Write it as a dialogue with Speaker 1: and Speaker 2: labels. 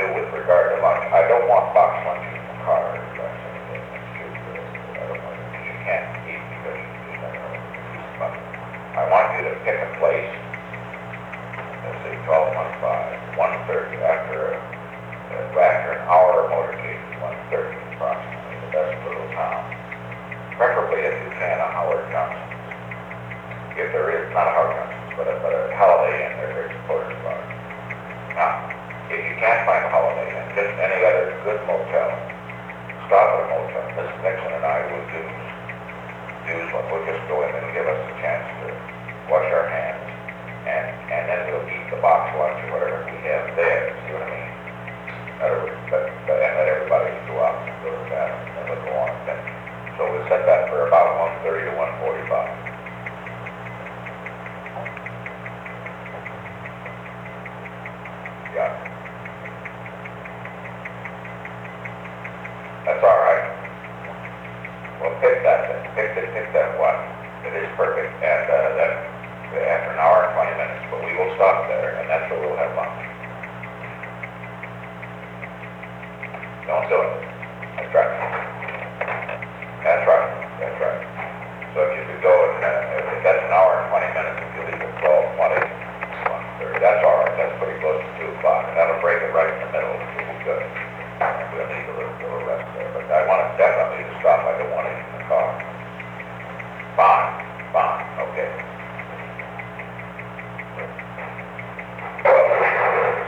Speaker 1: with regard to lunch, I don't want box lunch in the car. That's anything that's too good. I don't want it, you can't eat because you just don't know. But I want you to pick a place, let's say 12:15, 1:30, after an hour motorcade, 1:30 approximately, the best little town. Preferably, if you can, a Howard Johnson. If there is, not a Howard Johnson, but a Holiday Inn, there's a quarter bar. Now, if you can't find a Holiday Inn, just any other good motel, stop at a motel. Mrs. Nixon and I will do one. We'll just go in and give us a chance to